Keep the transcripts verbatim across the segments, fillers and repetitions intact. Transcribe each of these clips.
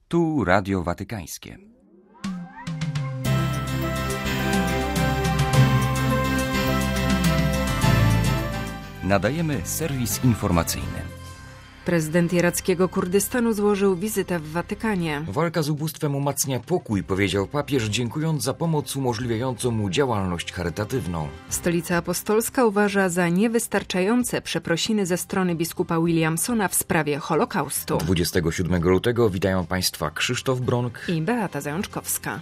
Tu Radio Watykańskie. Nadajemy serwis informacyjny. Prezydent irackiego Kurdystanu złożył wizytę w Watykanie. Walka z ubóstwem umacnia pokój, powiedział papież, dziękując za pomoc umożliwiającą mu działalność charytatywną. Stolica Apostolska uważa za niewystarczające przeprosiny ze strony biskupa Williamsona w sprawie Holokaustu. dwudziestego siódmego lutego witają Państwa Krzysztof Bronk i Beata Zajączkowska.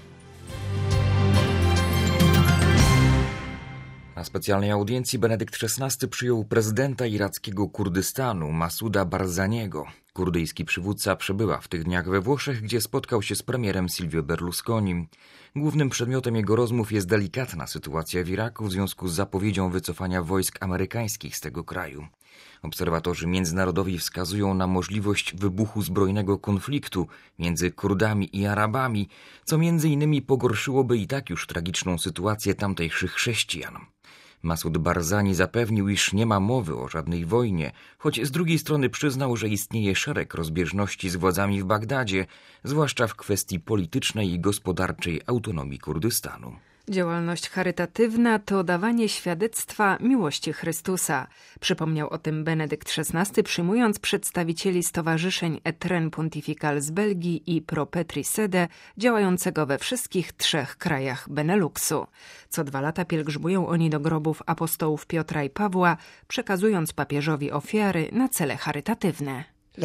Na specjalnej audiencji Benedykt szesnasty przyjął prezydenta irackiego Kurdystanu Masuda Barzaniego. Kurdyjski przywódca przebywa w tych dniach we Włoszech, gdzie spotkał się z premierem Silvio Berlusconim. Głównym przedmiotem jego rozmów jest delikatna sytuacja w Iraku w związku z zapowiedzią wycofania wojsk amerykańskich z tego kraju. Obserwatorzy międzynarodowi wskazują na możliwość wybuchu zbrojnego konfliktu między Kurdami i Arabami, co między innymi pogorszyłoby i tak już tragiczną sytuację tamtejszych chrześcijan. Masud Barzani zapewnił, iż nie ma mowy o żadnej wojnie, choć z drugiej strony przyznał, że istnieje szereg rozbieżności z władzami w Bagdadzie, zwłaszcza w kwestii politycznej i gospodarczej autonomii Kurdystanu. Działalność charytatywna to dawanie świadectwa miłości Chrystusa. Przypomniał o tym Benedykt szesnasty, przyjmując przedstawicieli stowarzyszeń Etren Pontifical z Belgii i Pro Petri Sede, działającego we wszystkich trzech krajach Beneluxu. Co dwa lata pielgrzymują oni do grobów apostołów Piotra i Pawła, przekazując papieżowi ofiary na cele charytatywne.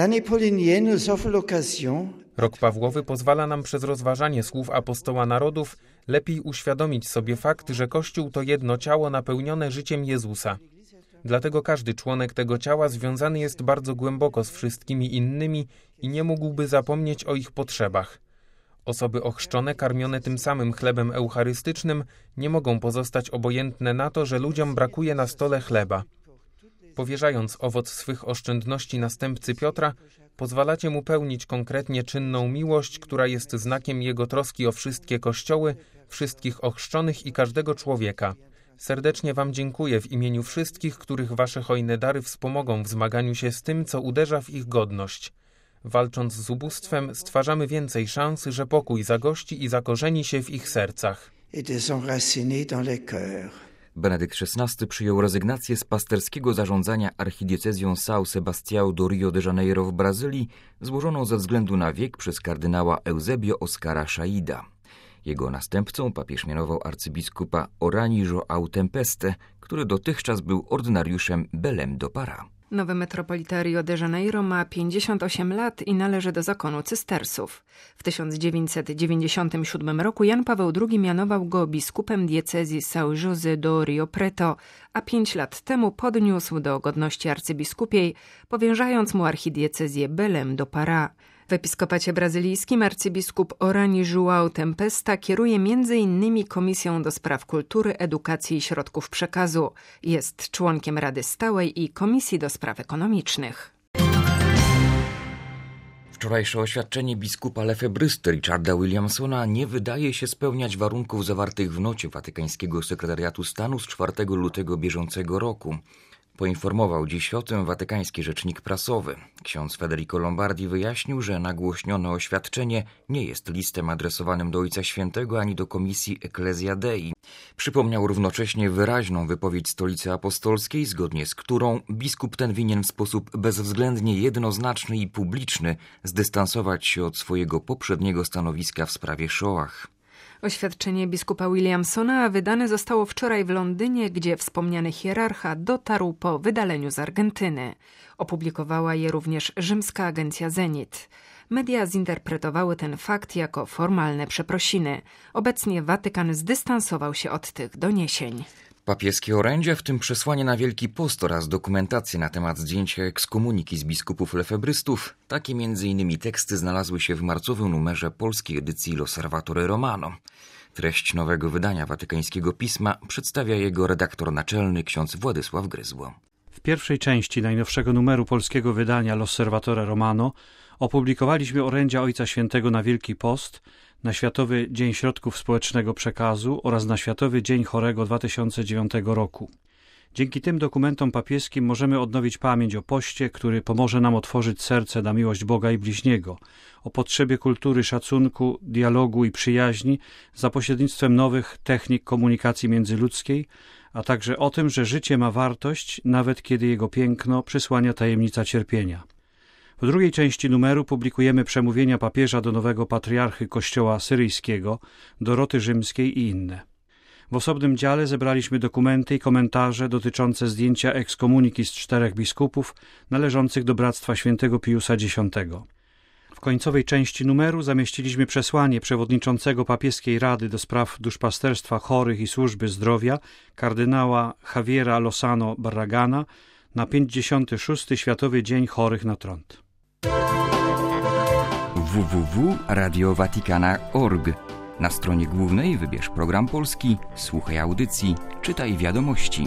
Rok Pawłowy pozwala nam przez rozważanie słów apostoła narodów lepiej uświadomić sobie fakt, że Kościół to jedno ciało napełnione życiem Jezusa. Dlatego każdy członek tego ciała związany jest bardzo głęboko z wszystkimi innymi i nie mógłby zapomnieć o ich potrzebach. Osoby ochrzczone, karmione tym samym chlebem eucharystycznym, nie mogą pozostać obojętne na to, że ludziom brakuje na stole chleba. Powierzając owoc swych oszczędności następcy Piotra, pozwalacie mu pełnić konkretnie czynną miłość, która jest znakiem jego troski o wszystkie kościoły, wszystkich ochrzczonych i każdego człowieka. Serdecznie wam dziękuję w imieniu wszystkich, których wasze hojne dary wspomogą w zmaganiu się z tym, co uderza w ich godność. Walcząc z ubóstwem, stwarzamy więcej szans, że pokój zagości i zakorzeni się w ich sercach. Benedykt szesnasty przyjął rezygnację z pasterskiego zarządzania archidiecezją São Sebastião do Rio de Janeiro w Brazylii, złożoną ze względu na wiek przez kardynała Eusebio Oscara Chaida. Jego następcą papież mianował arcybiskupa Orani João Tempeste, który dotychczas był ordynariuszem Belém do Pará. Nowy metropolita Rio de Janeiro ma pięćdziesiąt osiem lat i należy do zakonu cystersów. W tysiąc dziewięćset dziewięćdziesiątym siódmym roku Jan Paweł drugi mianował go biskupem diecezji São José do Rio Preto, a pięć lat temu podniósł do godności arcybiskupiej, powierzając mu archidiecezję Belém do Pará. W episkopacie brazylijskim arcybiskup Orani João Tempesta kieruje między innymi Komisją do Spraw Kultury, Edukacji i Środków Przekazu. Jest członkiem Rady Stałej i Komisji do Spraw Ekonomicznych. Wczorajsze oświadczenie biskupa lefebrysty Richarda Williamsona nie wydaje się spełniać warunków zawartych w nocie Watykańskiego Sekretariatu Stanu z czwartego lutego bieżącego roku. Poinformował dziś o tym watykański rzecznik prasowy. Ksiądz Federico Lombardi wyjaśnił, że nagłośnione oświadczenie nie jest listem adresowanym do Ojca Świętego ani do Komisji Ecclesia Dei. Przypomniał równocześnie wyraźną wypowiedź Stolicy Apostolskiej, zgodnie z którą biskup ten winien w sposób bezwzględnie jednoznaczny i publiczny zdystansować się od swojego poprzedniego stanowiska w sprawie Shoah. Oświadczenie biskupa Williamsona wydane zostało wczoraj w Londynie, gdzie wspomniany hierarcha dotarł po wydaleniu z Argentyny. Opublikowała je również rzymska agencja Zenit. Media zinterpretowały ten fakt jako formalne przeprosiny. Obecnie Watykan zdystansował się od tych doniesień. Papieskie orędzie, w tym przesłanie na Wielki Post oraz dokumentacje na temat zdjęcia ekskomuniki z biskupów lefebrystów, takie między innymi teksty znalazły się w marcowym numerze polskiej edycji L'Osservatore Romano. Treść nowego wydania watykańskiego pisma przedstawia jego redaktor naczelny ksiądz Władysław Gryzło. W pierwszej części najnowszego numeru polskiego wydania L'Osservatore Romano opublikowaliśmy orędzia Ojca Świętego na Wielki Post, na Światowy Dzień Środków Społecznego Przekazu oraz na Światowy Dzień Chorego dwa tysiące dziewiątego roku. Dzięki tym dokumentom papieskim możemy odnowić pamięć o poście, który pomoże nam otworzyć serce na miłość Boga i bliźniego, o potrzebie kultury szacunku, dialogu i przyjaźni za pośrednictwem nowych technik komunikacji międzyludzkiej, a także o tym, że życie ma wartość, nawet kiedy jego piękno przysłania tajemnica cierpienia. W drugiej części numeru publikujemy przemówienia papieża do nowego patriarchy Kościoła syryjskiego, Doroty Rzymskiej i inne. W osobnym dziale zebraliśmy dokumenty i komentarze dotyczące zdjęcia ekskomuniki z czterech biskupów należących do Bractwa Świętego Piusa Dziesiątego. W końcowej części numeru zamieściliśmy przesłanie przewodniczącego papieskiej Rady do spraw duszpasterstwa chorych i służby zdrowia kardynała Javiera Lozano Barragana na pięćdziesiąty szósty Światowy Dzień Chorych na Trąd. w w w kropka radio vaticana kropka org. Na stronie głównej wybierz program polski, słuchaj audycji, czytaj wiadomości.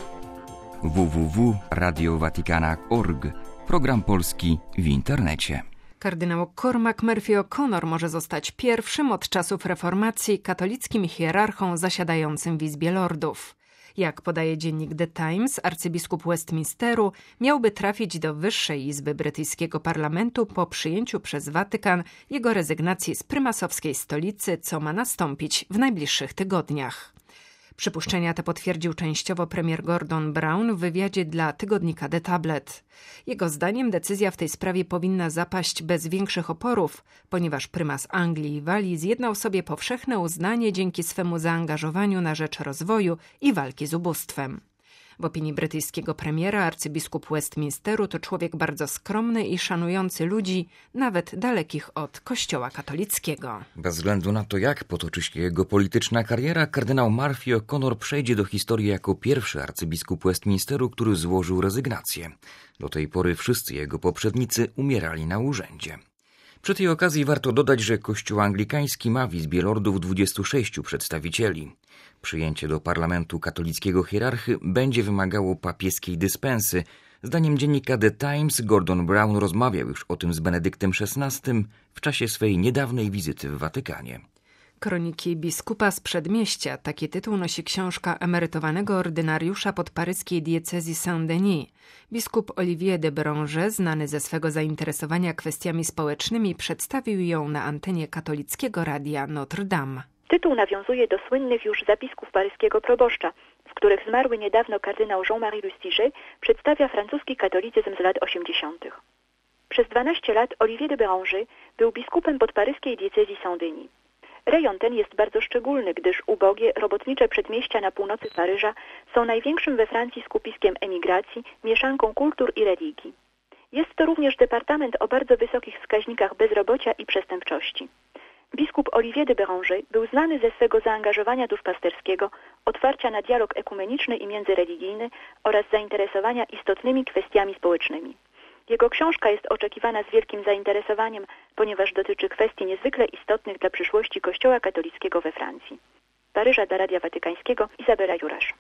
w w w kropka radio vaticana kropka org. Program polski w internecie. Kardynał Cormac Murphy O'Connor może zostać pierwszym od czasów reformacji katolickim hierarchą zasiadającym w Izbie Lordów. Jak podaje dziennik The Times, arcybiskup Westminsteru miałby trafić do Wyższej Izby brytyjskiego parlamentu po przyjęciu przez Watykan jego rezygnacji z prymasowskiej stolicy, co ma nastąpić w najbliższych tygodniach. Przypuszczenia te potwierdził częściowo premier Gordon Brown w wywiadzie dla tygodnika The Tablet. Jego zdaniem decyzja w tej sprawie powinna zapaść bez większych oporów, ponieważ prymas Anglii i Walii zjednał sobie powszechne uznanie dzięki swemu zaangażowaniu na rzecz rozwoju i walki z ubóstwem. W opinii brytyjskiego premiera arcybiskup Westminsteru to człowiek bardzo skromny i szanujący ludzi, nawet dalekich od Kościoła katolickiego. Bez względu na to, jak potoczy się jego polityczna kariera, kardynał Murphy O'Connor przejdzie do historii jako pierwszy arcybiskup Westminsteru, który złożył rezygnację. Do tej pory wszyscy jego poprzednicy umierali na urzędzie. Przy tej okazji warto dodać, że Kościół anglikański ma w Izbie Lordów dwudziestu sześciu przedstawicieli. Przyjęcie do parlamentu katolickiego hierarchy będzie wymagało papieskiej dyspensy. Zdaniem dziennika The Times Gordon Brown rozmawiał już o tym z Benedyktem szesnastym w czasie swej niedawnej wizyty w Watykanie. Kroniki biskupa z Przedmieścia. Taki tytuł nosi książka emerytowanego ordynariusza podparyskiej diecezji Saint-Denis. Biskup Olivier de Béranger, znany ze swego zainteresowania kwestiami społecznymi, przedstawił ją na antenie katolickiego radia Notre Dame. Tytuł nawiązuje do słynnych już zapisków paryskiego proboszcza, w których zmarły niedawno kardynał Jean-Marie Lustiger przedstawia francuski katolicyzm z lat osiemdziesiątych. Przez dwanaście lat Olivier de Béranger był biskupem podparyskiej diecezji Saint-Denis. Rejon ten jest bardzo szczególny, gdyż ubogie, robotnicze przedmieścia na północy Paryża są największym we Francji skupiskiem emigracji, mieszanką kultur i religii. Jest to również departament o bardzo wysokich wskaźnikach bezrobocia i przestępczości. Biskup Olivier de Béranger był znany ze swego zaangażowania duszpasterskiego, otwarcia na dialog ekumeniczny i międzyreligijny oraz zainteresowania istotnymi kwestiami społecznymi. Jego książka jest oczekiwana z wielkim zainteresowaniem, ponieważ dotyczy kwestii niezwykle istotnych dla przyszłości Kościoła katolickiego we Francji. Paryża dla Radia Watykańskiego, Izabela Jurasz.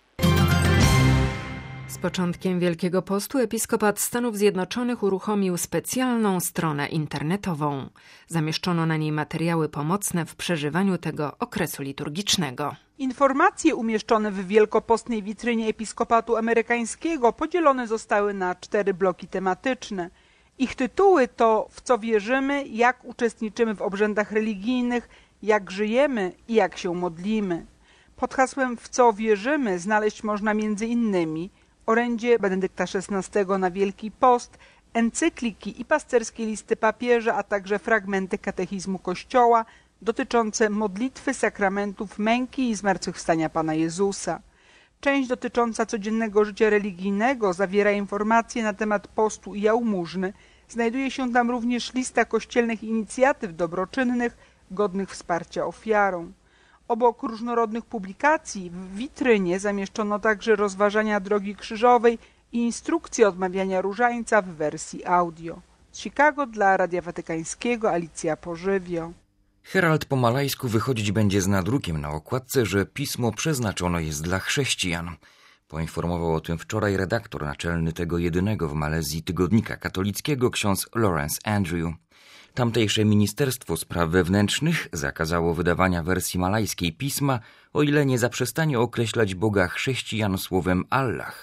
Z początkiem Wielkiego Postu episkopat Stanów Zjednoczonych uruchomił specjalną stronę internetową. Zamieszczono na niej materiały pomocne w przeżywaniu tego okresu liturgicznego. Informacje umieszczone w wielkopostnej witrynie episkopatu amerykańskiego podzielone zostały na cztery bloki tematyczne. Ich tytuły to W co wierzymy, jak uczestniczymy w obrzędach religijnych, jak żyjemy i jak się modlimy. Pod hasłem W co wierzymy znaleźć można między innymi orędzie Benedykta szesnastego na Wielki Post, encykliki i pasterskie listy papieża, a także fragmenty katechizmu Kościoła dotyczące modlitwy, sakramentów, męki i zmartwychwstania Pana Jezusa. Część dotycząca codziennego życia religijnego zawiera informacje na temat postu i jałmużny. Znajduje się tam również lista kościelnych inicjatyw dobroczynnych, godnych wsparcia ofiarą. Obok różnorodnych publikacji w witrynie zamieszczono także rozważania drogi krzyżowej i instrukcje odmawiania różańca w wersji audio. Z Chicago dla Radia Watykańskiego Alicja Pożywio. Herald po malajsku wychodzić będzie z nadrukiem na okładce, że pismo przeznaczono jest dla chrześcijan. Poinformował o tym wczoraj redaktor naczelny tego jedynego w Malezji tygodnika katolickiego ksiądz Lawrence Andrew. Tamtejsze Ministerstwo Spraw Wewnętrznych zakazało wydawania wersji malajskiej pisma, o ile nie zaprzestanie określać Boga chrześcijan słowem Allah.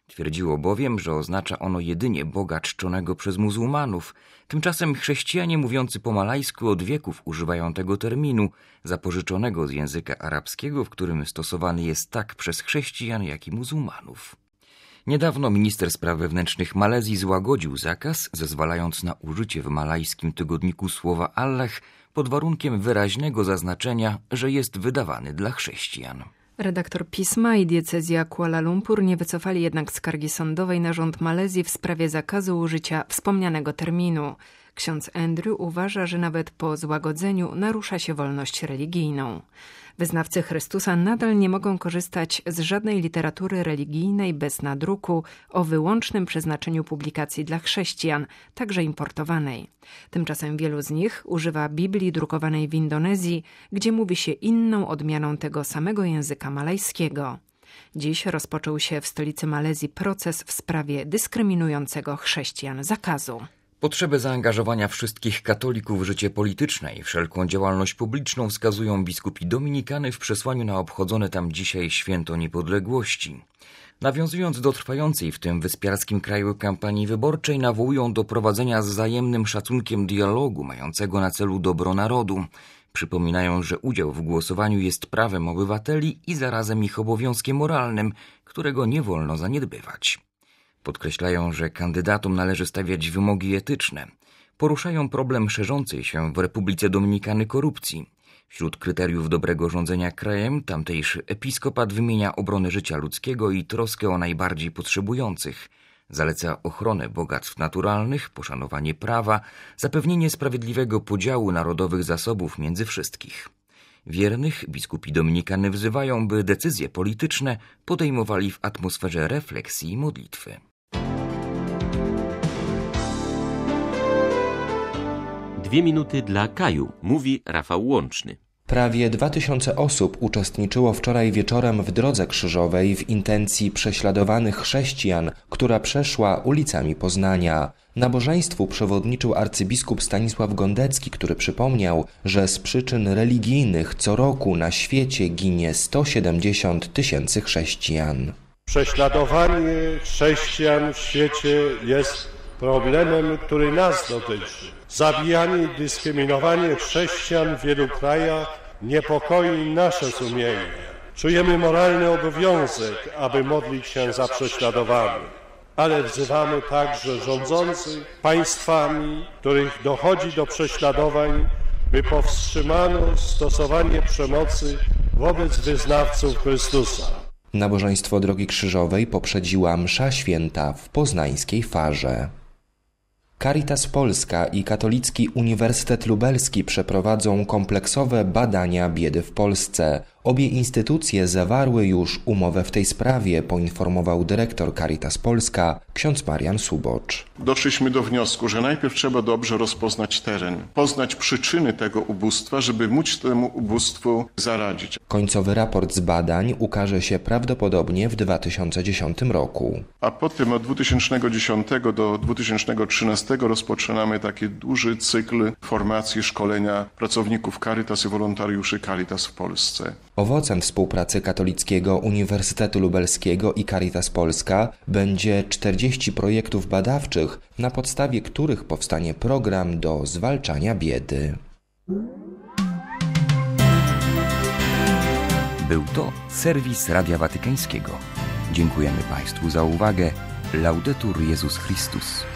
Twierdziło bowiem, że oznacza ono jedynie Boga czczonego przez muzułmanów. Tymczasem chrześcijanie mówiący po malajsku od wieków używają tego terminu, zapożyczonego z języka arabskiego, w którym stosowany jest tak przez chrześcijan, jak i muzułmanów. Niedawno minister spraw wewnętrznych Malezji złagodził zakaz, zezwalając na użycie w malajskim tygodniku słowa Allah pod warunkiem wyraźnego zaznaczenia, że jest wydawany dla chrześcijan. Redaktor pisma i diecezja Kuala Lumpur nie wycofali jednak skargi sądowej na rząd Malezji w sprawie zakazu użycia wspomnianego terminu. Ksiądz Andrew uważa, że nawet po złagodzeniu narusza się wolność religijną. Wyznawcy Chrystusa nadal nie mogą korzystać z żadnej literatury religijnej bez nadruku o wyłącznym przeznaczeniu publikacji dla chrześcijan, także importowanej. Tymczasem wielu z nich używa Biblii drukowanej w Indonezji, gdzie mówi się inną odmianą tego samego języka malajskiego. Dziś rozpoczął się w stolicy Malezji proces w sprawie dyskryminującego chrześcijan zakazu. Potrzebę zaangażowania wszystkich katolików w życie polityczne i wszelką działalność publiczną wskazują biskupi Dominikany w przesłaniu na obchodzone tam dzisiaj Święto Niepodległości. Nawiązując do trwającej w tym wyspiarskim kraju kampanii wyborczej, nawołują do prowadzenia z wzajemnym szacunkiem dialogu mającego na celu dobro narodu. Przypominają, że udział w głosowaniu jest prawem obywateli i zarazem ich obowiązkiem moralnym, którego nie wolno zaniedbywać. Podkreślają, że kandydatom należy stawiać wymogi etyczne. Poruszają problem szerzącej się w Republice Dominikany korupcji. Wśród kryteriów dobrego rządzenia krajem tamtejszy episkopat wymienia obronę życia ludzkiego i troskę o najbardziej potrzebujących. Zaleca ochronę bogactw naturalnych, poszanowanie prawa, zapewnienie sprawiedliwego podziału narodowych zasobów między wszystkich. Wiernych biskupi Dominikany wzywają, by decyzje polityczne podejmowali w atmosferze refleksji i modlitwy. Dwie minuty dla Kaju, mówi Rafał Łączny. Prawie dwa tysiące osób uczestniczyło wczoraj wieczorem w Drodze Krzyżowej w intencji prześladowanych chrześcijan, która przeszła ulicami Poznania. Nabożeństwu przewodniczył arcybiskup Stanisław Gondecki, który przypomniał, że z przyczyn religijnych co roku na świecie ginie sto siedemdziesiąt tysięcy chrześcijan. Prześladowanie chrześcijan w świecie jest problemem, który nas dotyczy. Zabijanie i dyskryminowanie chrześcijan w wielu krajach niepokoi nasze sumienie. Czujemy moralny obowiązek, aby modlić się za prześladowanych, ale wzywamy także rządzących państwami, których dochodzi do prześladowań, by powstrzymano stosowanie przemocy wobec wyznawców Chrystusa. Nabożeństwo Drogi Krzyżowej poprzedziła msza święta w poznańskiej Farze. Caritas Polska i Katolicki Uniwersytet Lubelski przeprowadzą kompleksowe badania biedy w Polsce. Obie instytucje zawarły już umowę w tej sprawie, poinformował dyrektor Caritas Polska, ksiądz Marian Subocz. Doszliśmy do wniosku, że najpierw trzeba dobrze rozpoznać teren, poznać przyczyny tego ubóstwa, żeby móc temu ubóstwu zaradzić. Końcowy raport z badań ukaże się prawdopodobnie w dwa tysiące dziesiątym roku. A potem od dwa tysiące dziesiątego do dwa tysiące trzynastego rozpoczynamy taki duży cykl formacji, szkolenia pracowników Caritas i wolontariuszy Caritas w Polsce. Owocem współpracy Katolickiego Uniwersytetu Lubelskiego i Caritas Polska będzie czterdzieści projektów badawczych, na podstawie których powstanie program do zwalczania biedy. Był to serwis Radia Watykańskiego. Dziękujemy Państwu za uwagę. Laudetur Jezus Chrystus.